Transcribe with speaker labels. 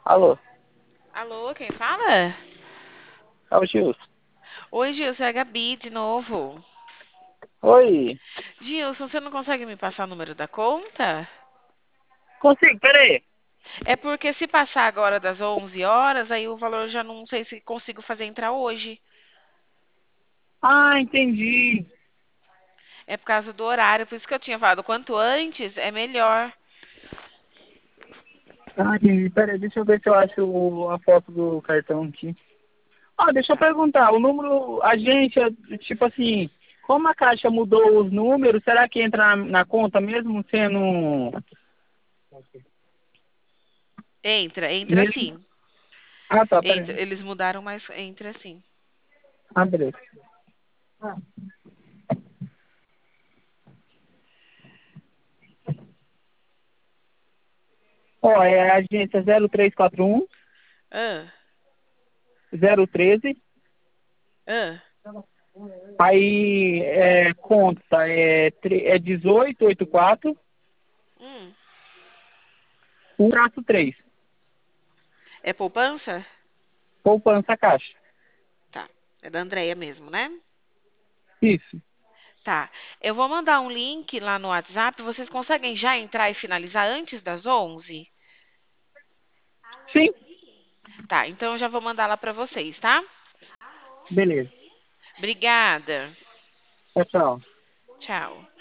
Speaker 1: Alô,
Speaker 2: Alô, quem fala?
Speaker 1: é o Gilson.
Speaker 2: Oi, Gilson, é a Gabi de novo.
Speaker 1: Oi,
Speaker 2: Gilson, você não consegue me passar o número da conta?
Speaker 1: consigo, peraí.
Speaker 2: É porque se passar agora das 11 horas, aí o valor já não sei se consigo fazer entrar hoje.
Speaker 1: Ah, entendi.
Speaker 2: É por causa do horário, por isso que eu tinha falado. Quanto antes, é melhor.
Speaker 1: Ah, entendi. Peraí, deixa eu ver se eu acho a foto do cartão aqui. Ah, deixa eu
Speaker 2: Tá.
Speaker 1: perguntar, o número, a gente, tipo assim, como a Caixa mudou os números, será que entra na conta mesmo sendo...
Speaker 2: Entra
Speaker 1: Mesmo...
Speaker 2: sim.
Speaker 1: Ah, tá,
Speaker 2: Entra.
Speaker 1: peraí.
Speaker 2: Eles mudaram, mas entra sim.
Speaker 1: Ah, beleza. Ah. Ó, é a agência 0341
Speaker 2: Ah,
Speaker 1: 013.
Speaker 2: ah.
Speaker 1: Aí, conta, é 1884,
Speaker 2: Hum.
Speaker 1: 1-3.
Speaker 2: É poupança?
Speaker 1: Poupança Caixa.
Speaker 2: Tá. É da Andrea mesmo, né?
Speaker 1: Isso.
Speaker 2: Tá. Eu vou mandar um link lá no WhatsApp. Vocês conseguem já entrar e finalizar antes das 11?
Speaker 1: Sim.
Speaker 2: Tá, então eu já vou mandar lá pra vocês, tá?
Speaker 1: Beleza.
Speaker 2: Obrigada.
Speaker 1: Tchau, tchau.
Speaker 2: Tchau.